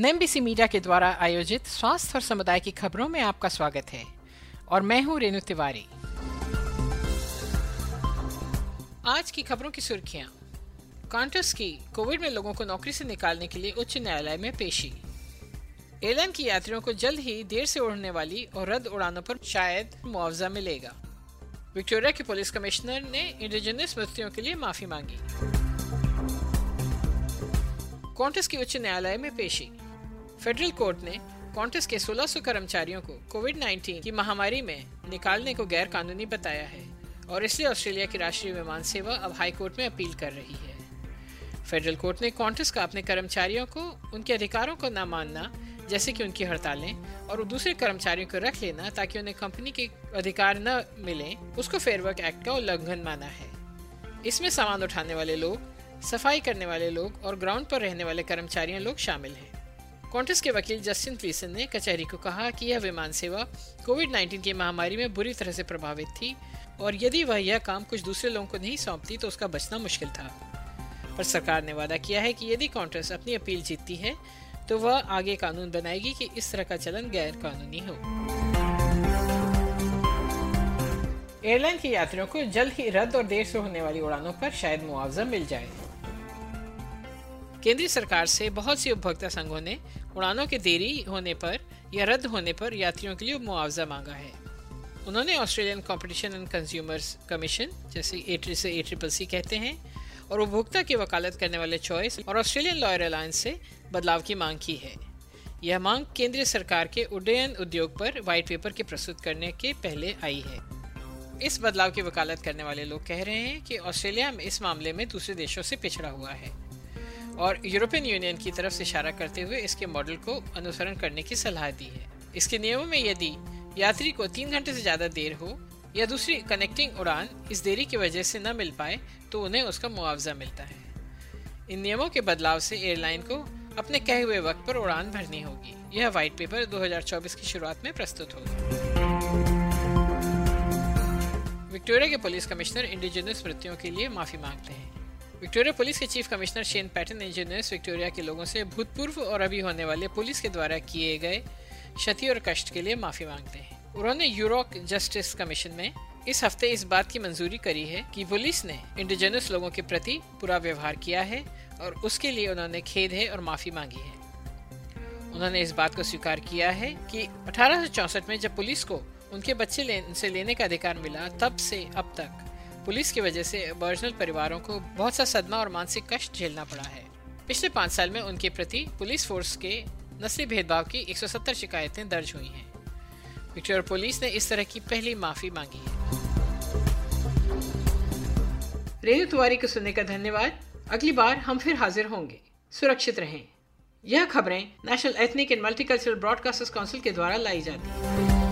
एनएमबीसी media के द्वारा आयोजित स्वास्थ्य और समुदाय की खबरों में आपका स्वागत है और मैं हूं रेणु तिवारी। आज की खबरों की सुर्खियां। कॉन्टस की कोविड में लोगों को नौकरी से निकालने के लिए उच्च न्यायालय में पेशी। एयरलाइन की यात्रियों को जल्द ही देर से उड़ने वाली और रद्द उड़ानों पर शायद मुआवजा मिलेगा। विक्टोरिया के पुलिस कमिश्नर ने इंडिजिनस मृत्युओं के लिए माफी मांगी। कॉन्टस की उच्च न्यायालय में पेशी। फेडरल कोर्ट ने कॉन्टस के 1600 कर्मचारियों को कोविड-19 की महामारी में निकालने को गैर कानूनी बताया है और इसलिए ऑस्ट्रेलिया की राष्ट्रीय विमान सेवा अब हाई कोर्ट में अपील कर रही है। फेडरल कोर्ट ने कॉन्टस का अपने कर्मचारियों को उनके अधिकारों को न मानना, जैसे कि उनकी हड़तालें और दूसरे कर्मचारियों को रख लेना ताकि उन्हें कंपनी के अधिकार न मिले, उसको फेयर वर्क एक्ट का उल्लंघन माना है। इसमें सामान उठाने वाले लोग, सफाई करने वाले लोग और ग्राउंड पर रहने वाले कर्मचारियों लोग शामिल हैं। कॉन्टस के वकील जस्टिन क्लीसन ने कचहरी को कहा कि यह विमान सेवा कोविड-19 की महामारी में बुरी तरह से प्रभावित थी और यदि वह यह काम कुछ दूसरे लोगों को नहीं सौंपती तो उसका बचना मुश्किल था। पर सरकार ने वादा किया है कि यदि कॉन्टस अपनी अपील जीतती है तो वह आगे कानून बनाएगी कि इस तरह का चलन गैर कानूनी हो। एयरलाइन के यात्रियों को जल्द ही रद्द और देर से होने वाली उड़ानों पर शायद मुआवजा मिल जाए। केंद्रीय सरकार से बहुत सी उपभोक्ता संघों ने उड़ानों के देरी होने पर या रद्द होने पर यात्रियों के लिए मुआवजा मांगा है। उन्होंने Australian competition and consumers commission, जैसे ACCC कहते हैं, और उपभोक्ता की वकालत करने वाले चॉइस और ऑस्ट्रेलियन लॉयर अलायंस से बदलाव की मांग की है। यह मांग केंद्रीय सरकार के उड्डयन उद्योग पर व्हाइट पेपर के प्रस्तुत करने के पहले आई है। इस बदलाव की वकालत करने वाले लोग कह रहे हैं कि ऑस्ट्रेलिया में इस मामले में दूसरे देशों से पिछड़ा हुआ है और यूरोपियन यूनियन की तरफ से इशारा करते हुए इसके मॉडल को अनुसरण करने की सलाह दी है। इसके नियमों में यदि यात्री को 3 घंटे से ज़्यादा देर हो या दूसरी कनेक्टिंग उड़ान इस देरी की वजह से न मिल पाए तो उन्हें उसका मुआवजा मिलता है। इन नियमों के बदलाव से एयरलाइन को अपने कहे हुए वक्त पर उड़ान भरनी होगी। यह व्हाइट पेपर 2024 की शुरुआत में प्रस्तुत होगा। विक्टोरिया के पुलिस कमिश्नर इंडिजिनस मृत्युओं के लिए माफी मांगते हैं। विक्टोरिया पुलिस के chief commissioner Shane Patton indigenous Victoria के लोगों से भूतपूर्व और अभी होने वाले पुलिस के द्वारा किए गए क्षति और कष्ट के लिए माफी मांगते हैं। उन्होंने यूरोक जस्टिस कमीशन में इस हफ्ते इस बात की मंजूरी करी है कि पुलिस ने इंडिजिनस लोगों के प्रति बुरा व्यवहार किया है और उसके लिए उन्होंने खेद है और माफी मांगी है। उन्होंने इस बात को स्वीकार किया है कि 1864 में जब पुलिस को उनके बच्चे से लेने का अधिकार मिला, तब से अब तक पुलिस की वजह से अबॉरिजिनल परिवारों को बहुत सा सदमा और मानसिक कष्ट झेलना पड़ा है। पिछले 5 साल में उनके प्रति पुलिस फोर्स के नस्ली भेदभाव की 170 शिकायतें दर्ज हुई हैं। विक्टोरिया पुलिस ने इस तरह की पहली माफी मांगी है। रेणु तिवारी को सुनने का धन्यवाद। अगली बार हम फिर हाजिर होंगे। सुरक्षित रहें। यह खबरें national ethnic and multicultural broadcasters council के द्वारा लाई जाती हैं।